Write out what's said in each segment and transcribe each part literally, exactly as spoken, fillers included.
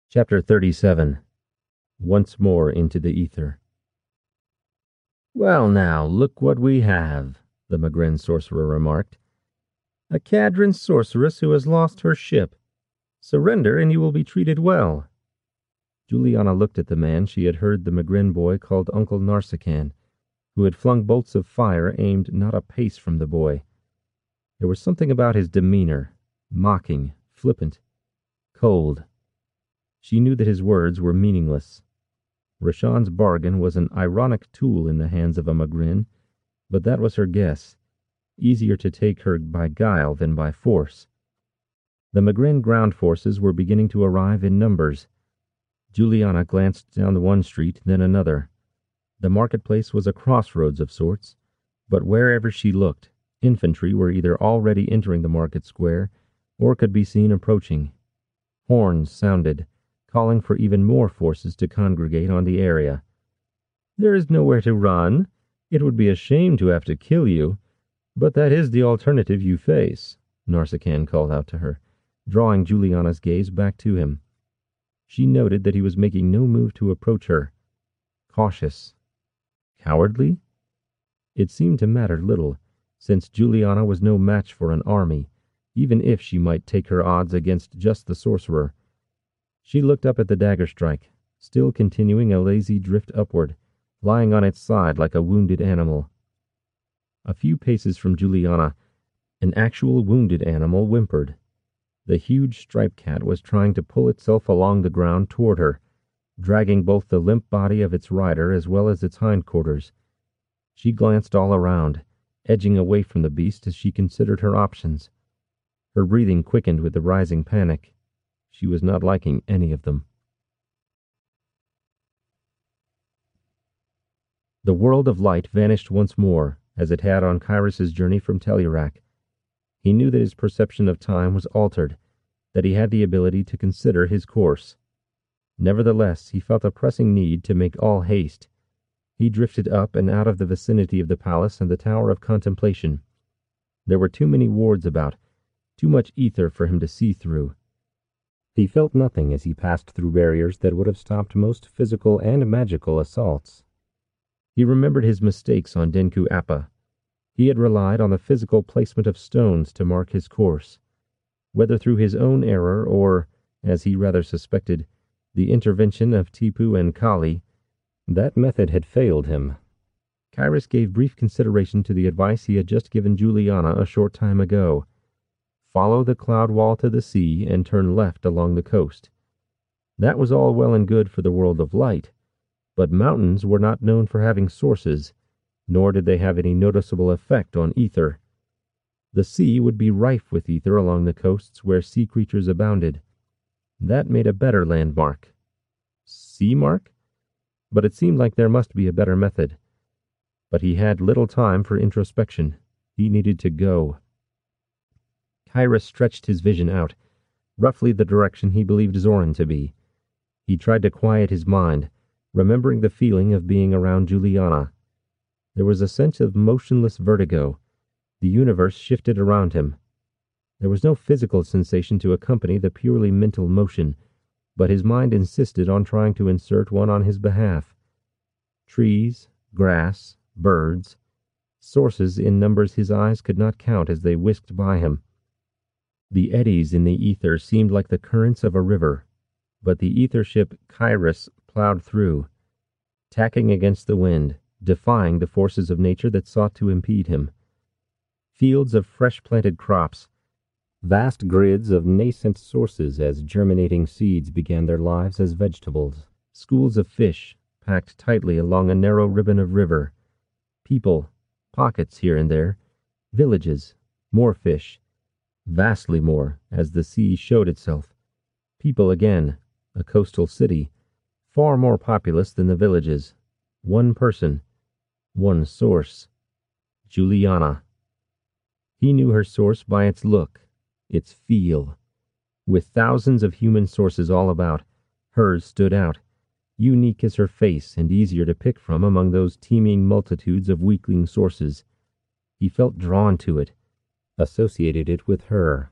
Chapter thirty-seven. Once more into the ether. "Well now, look what we have," the Magrin sorcerer remarked. "A Cadran sorceress who has lost her ship. Surrender and you will be treated well." Juliana looked at the man she had heard the Magrin boy called Uncle Narsacan, who had flung bolts of fire aimed not a pace from the boy. There was something about his demeanor, mocking, flippant, cold. She knew that his words were meaningless. Rashawn's bargain was an ironic tool in the hands of a Magrin, but that was her guess. Easier to take her by guile than by force. The Magrin ground forces were beginning to arrive in numbers. Juliana glanced down one street, then another. The marketplace was a crossroads of sorts, but wherever she looked, infantry were either already entering the market square or could be seen approaching. Horns sounded, calling for even more forces to congregate on the area. "There is nowhere to run. It would be a shame to have to kill you, but that is the alternative you face," Narsacan called out to her, drawing Juliana's gaze back to him. She noted that he was making no move to approach her. Cautious. Cowardly? It seemed to matter little, since Juliana was no match for an army, even if she might take her odds against just the sorcerer. She looked up at the dagger strike, still continuing a lazy drift upward, lying on its side like a wounded animal. A few paces from Juliana, an actual wounded animal whimpered. The huge striped cat was trying to pull itself along the ground toward her, dragging both the limp body of its rider as well as its hindquarters. She glanced all around, edging away from the beast as she considered her options. Her breathing quickened with the rising panic. She was not liking any of them. The world of light vanished once more, as it had on Kyrus's journey from Tellurac. He knew that his perception of time was altered, that he had the ability to consider his course. Nevertheless, he felt a pressing need to make all haste. He drifted up and out of the vicinity of the palace and the Tower of Contemplation. There were too many wards about, too much ether for him to see through. He felt nothing as he passed through barriers that would have stopped most physical and magical assaults. He remembered his mistakes on Denku Appa. He had relied on the physical placement of stones to mark his course. Whether through his own error or, as he rather suspected, the intervention of Tipu and Kali, that method had failed him. Kyrus gave brief consideration to the advice he had just given Juliana a short time ago. Follow the cloud wall to the sea and turn left along the coast. That was all well and good for the world of light, but mountains were not known for having sources, nor did they have any noticeable effect on ether. The sea would be rife with ether along the coasts where sea creatures abounded. That made a better landmark. Sea mark? But it seemed like there must be a better method. But he had little time for introspection. He needed to go. Kyrus stretched his vision out, roughly the direction he believed Zoran to be. He tried to quiet his mind, remembering the feeling of being around Juliana. There was a sense of motionless vertigo. The universe shifted around him. There was no physical sensation to accompany the purely mental motion, but his mind insisted on trying to insert one on his behalf. Trees, grass, birds, sources in numbers his eyes could not count as they whisked by him. The eddies in the ether seemed like the currents of a river, but the ether ship Kyrus plowed through, tacking against the wind, defying the forces of nature that sought to impede him. Fields of fresh-planted crops, vast grids of nascent sources as germinating seeds began their lives as vegetables, schools of fish packed tightly along a narrow ribbon of river, people, pockets here and there, villages, more fish, vastly more as the sea showed itself, people again, a coastal city, far more populous than the villages, one person, one source, Juliana. He knew her source by its look, its feel. With thousands of human sources all about, hers stood out, unique as her face and easier to pick from among those teeming multitudes of weakling sources. He felt drawn to it, associated it with her.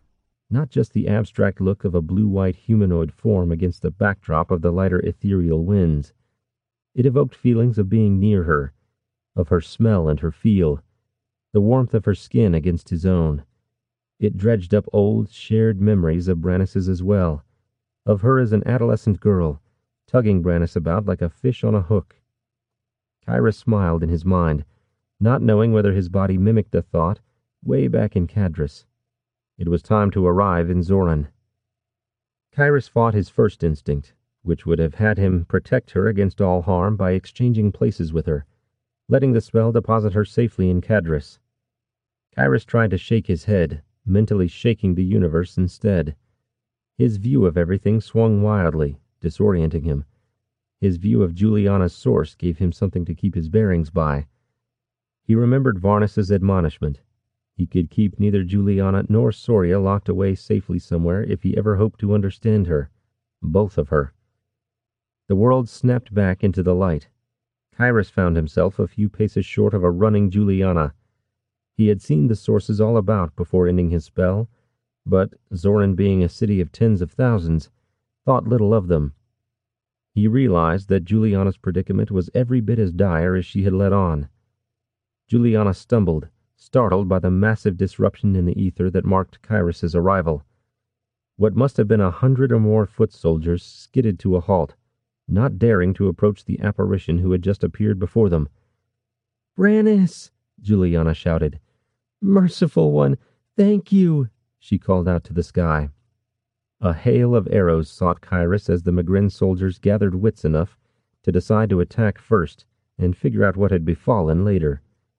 not just the abstract look of a blue-white humanoid form against the backdrop of the lighter ethereal winds. It evoked feelings of being near her, of her smell and her feel, the warmth of her skin against his own. It dredged up old, shared memories of Brannis's as well, of her as an adolescent girl, tugging Brannis about like a fish on a hook. Kyrus smiled in his mind, not knowing whether his body mimicked the thought way back in Cadris. It was time to arrive in Zoran. Kyrus fought his first instinct, which would have had him protect her against all harm by exchanging places with her, letting the spell deposit her safely in Cadris. Kyrus tried to shake his head, mentally shaking the universe instead. His view of everything swung wildly, disorienting him. His view of Juliana's source gave him something to keep his bearings by. He remembered Varnis's admonishment. He could keep neither Juliana nor Soria locked away safely somewhere if he ever hoped to understand her, both of her. The world snapped back into the light. Kyrus found himself a few paces short of a running Juliana. He had seen the sources all about before ending his spell, but, Zoran being a city of tens of thousands, thought little of them. He realized that Juliana's predicament was every bit as dire as she had let on. Juliana stumbled, startled by the massive disruption in the ether that marked Kyrus's arrival. What must have been a hundred or more foot soldiers skidded to a halt, not daring to approach the apparition who had just appeared before them. "Brannis!" Juliana shouted. "Merciful one, thank you!" she called out to the sky. A hail of arrows sought Kyrus as the Magrin soldiers gathered wits enough to decide to attack first and figure out what had befallen later.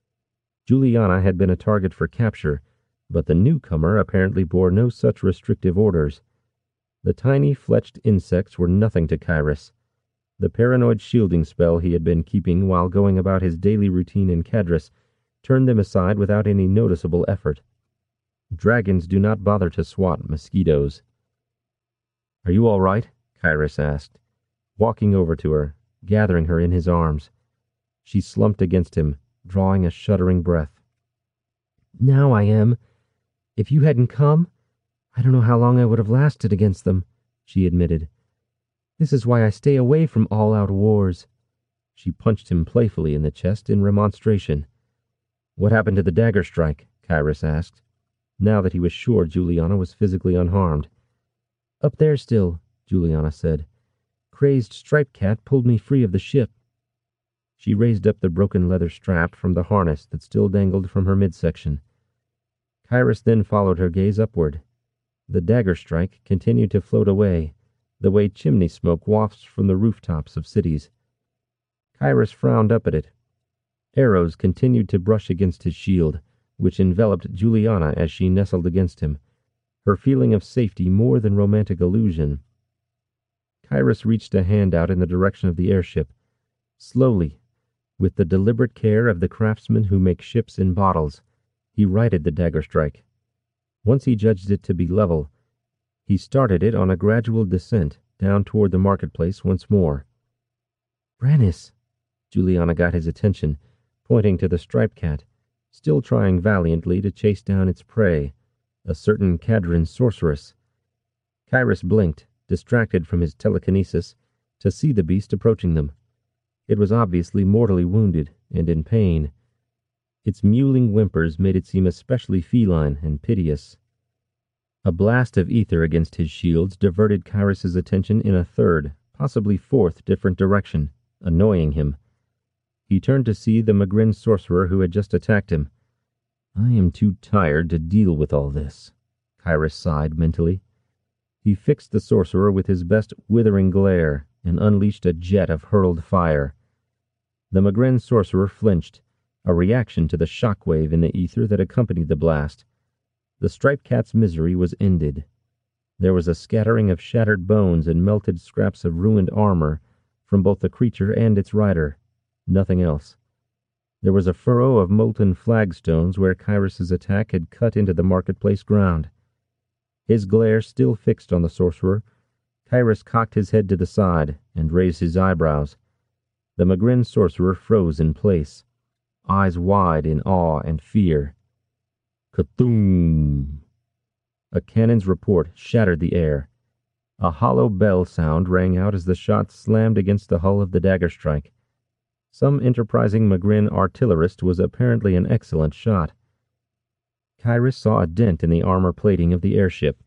Juliana had been a target for capture, but the newcomer apparently bore no such restrictive orders. The tiny fletched insects were nothing to Kyrus. The paranoid shielding spell he had been keeping while going about his daily routine in Cadris turned them aside without any noticeable effort. Dragons do not bother to swat mosquitoes. "Are you all right?" Kyrus asked, walking over to her, gathering her in his arms. She slumped against him, drawing a shuddering breath. "Now I am. If you hadn't come, I don't know how long I would have lasted against them," she admitted. "This is why I stay away from all-out wars." She punched him playfully in the chest in remonstration. "What happened to the dagger strike?" Kyrus asked, now that he was sure Juliana was physically unharmed. "Up there still," Juliana said. "Crazed striped cat pulled me free of the ship." She raised up the broken leather strap from the harness that still dangled from her midsection. Kyrus then followed her gaze upward. The dagger strike continued to float away, the way chimney smoke wafts from the rooftops of cities. Kyrus frowned up at it. Arrows continued to brush against his shield, which enveloped Juliana as she nestled against him, her feeling of safety more than romantic illusion. Kyrus reached a hand out in the direction of the airship. Slowly, with the deliberate care of the craftsmen who make ships in bottles, he righted the dagger strike. Once he judged it to be level, he started it on a gradual descent down toward the marketplace once more. "Brannis!" Juliana got his attention, pointing to the striped cat, still trying valiantly to chase down its prey, a certain Cadrin sorceress. Kyrus blinked, distracted from his telekinesis, to see the beast approaching them. It was obviously mortally wounded and in pain. Its mewling whimpers made it seem especially feline and piteous. A blast of ether against his shields diverted Kyrus's attention in a third, possibly fourth different direction, annoying him. He turned to see the Magrin sorcerer who had just attacked him. "I am too tired to deal with all this," Kyrus sighed mentally. He fixed the sorcerer with his best withering glare and unleashed a jet of hurled fire. The Magrin sorcerer flinched, a reaction to the shockwave in the ether that accompanied the blast. The striped cat's misery was ended. There was a scattering of shattered bones and melted scraps of ruined armor from both the creature and its rider. Nothing else. There was a furrow of molten flagstones where Kyrus's attack had cut into the marketplace ground. His glare still fixed on the sorcerer, Kyrus cocked his head to the side and raised his eyebrows. The Magrin sorcerer froze in place, eyes wide in awe and fear. K'thum! A cannon's report shattered the air. A hollow bell sound rang out as the shot slammed against the hull of the Daggerstrike. Some enterprising Magrin artillerist was apparently an excellent shot. Kyrus saw a dent in the armor plating of the airship.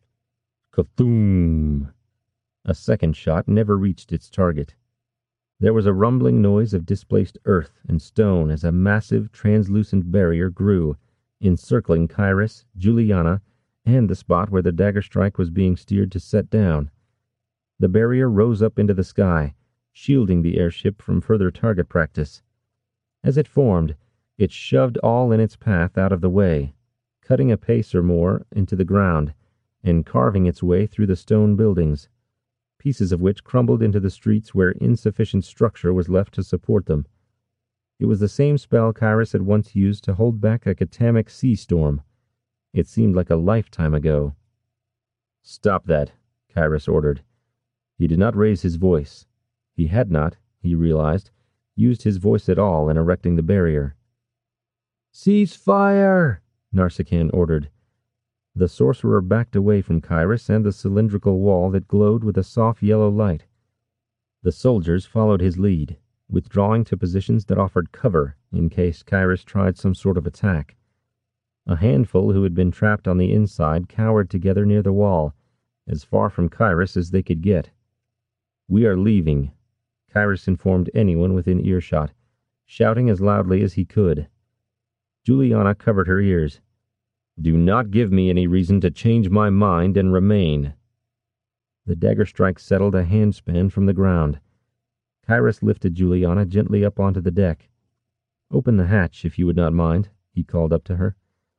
Kathoom! A second shot never reached its target. There was a rumbling noise of displaced earth and stone as a massive, translucent barrier grew, encircling Kyrus, Juliana, and the spot where the Daggerstrike was being steered to set down. The barrier rose up into the sky, shielding the airship from further target practice. As it formed, it shoved all in its path out of the way, cutting a pace or more into the ground, and carving its way through the stone buildings, pieces of which crumbled into the streets where insufficient structure was left to support them. It was the same spell Kyrus had once used to hold back a Katamic sea storm. It seemed like a lifetime ago. "Stop that," Kyrus ordered. He did not raise his voice. He had not, he realized, used his voice at all in erecting the barrier. "Cease fire!" Narsarkan ordered. The sorcerer backed away from Kyrus and the cylindrical wall that glowed with a soft yellow light. The soldiers followed his lead, withdrawing to positions that offered cover in case Kyrus tried some sort of attack. A handful who had been trapped on the inside cowered together near the wall, as far from Kyrus as they could get. "We are leaving," Kyrus informed anyone within earshot, shouting as loudly as he could. Juliana covered her ears. "Do not give me any reason to change my mind and remain." The Daggerstrike settled a handspan from the ground. Kyrus lifted Juliana gently up onto the deck. "Open the hatch, if you would not mind," he called up to her.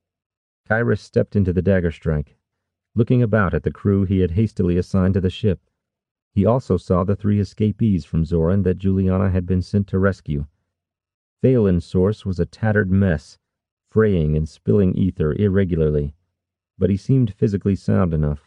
Kyrus stepped into the Daggerstrike, looking about at the crew he had hastily assigned to the ship. He also saw the three escapees from Zoran that Juliana had been sent to rescue. Phelan's source was a tattered mess, fraying and spilling ether irregularly, but he seemed physically sound enough.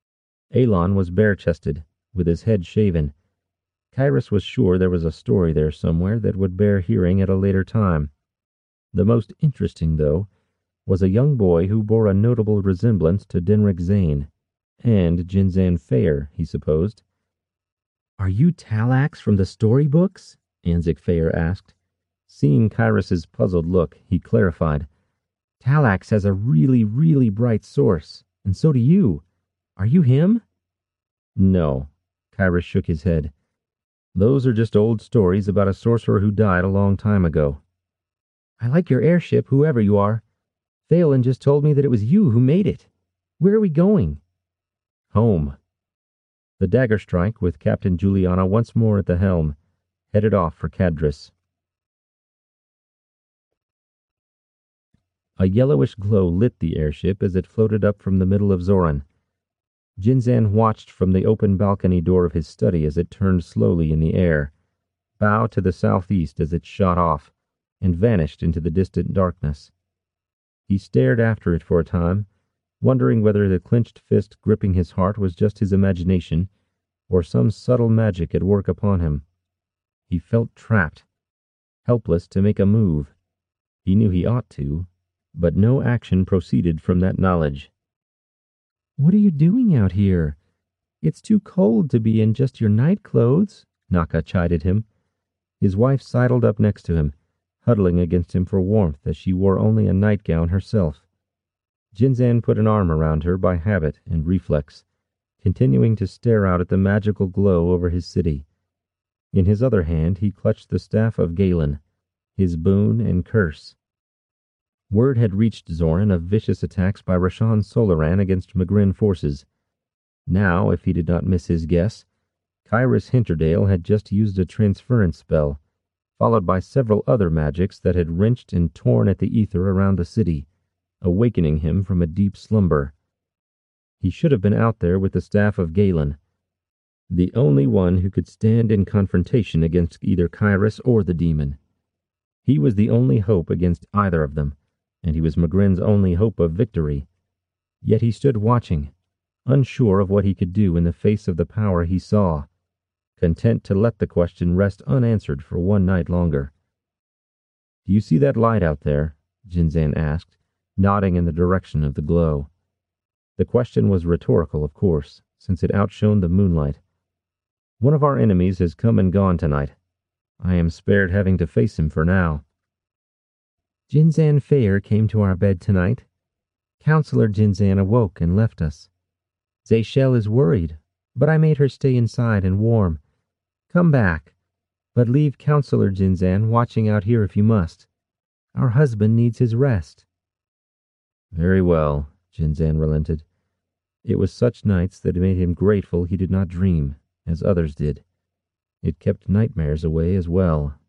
Elon was bare-chested, with his head shaven. Kyrus was sure there was a story there somewhere that would bear hearing at a later time. The most interesting, though, was a young boy who bore a notable resemblance to Denric Zane, and Jinzan Fair, he supposed. "Are you Talax from the storybooks?" Anzik Fair asked. Seeing Kyrus's puzzled look, he clarified. "Talax has a really, really bright source, and so do you. Are you him?" "No," Kyrus shook his head. "Those are just old stories about a sorcerer who died a long time ago." "I like your airship, whoever you are. Phelan just told me that it was you who made it. Where are we going?" "Home." The Daggerstrike, with Captain Juliana once more at the helm, headed off for Cadris. A yellowish glow lit the airship as it floated up from the middle of Zoran. Jinzan watched from the open balcony door of his study as it turned slowly in the air, bowed to the southeast as it shot off, and vanished into the distant darkness. He stared after it for a time, wondering whether the clenched fist gripping his heart was just his imagination, or some subtle magic at work upon him. He felt trapped, helpless to make a move. He knew he ought to, but no action proceeded from that knowledge. "What are you doing out here? It's too cold to be in just your night clothes," Naka chided him. His wife sidled up next to him, huddling against him for warmth as she wore only a nightgown herself. Jinzan put an arm around her by habit and reflex, continuing to stare out at the magical glow over his city. In his other hand he clutched the staff of Galen, his boon and curse. Word had reached Zoran of vicious attacks by Rashan Solaran against Magrin forces. Now, if he did not miss his guess, Kyrus Hinterdale had just used a transference spell, followed by several other magics that had wrenched and torn at the ether around the city, awakening him from a deep slumber. He should have been out there with the staff of Galen, the only one who could stand in confrontation against either Kyrus or the demon. He was the only hope against either of them, and he was Magrin's only hope of victory. Yet he stood watching, unsure of what he could do in the face of the power he saw, content to let the question rest unanswered for one night longer. "Do you see that light out there?" Jinzan asked, nodding in the direction of the glow. The question was rhetorical, of course, since it outshone the moonlight. One of our enemies has come and gone tonight. I am spared having to face him for now. Jinzan Fair came to our bed tonight. Counselor Jinzan awoke and left us. Zeychelle is worried, but I made her stay inside and warm. Come back, but leave Counselor Jinzan watching out here if you must. Our husband needs his rest. Very well, Jinzan relented. It was such nights that it made him grateful he did not dream, as others did. It kept nightmares away as well.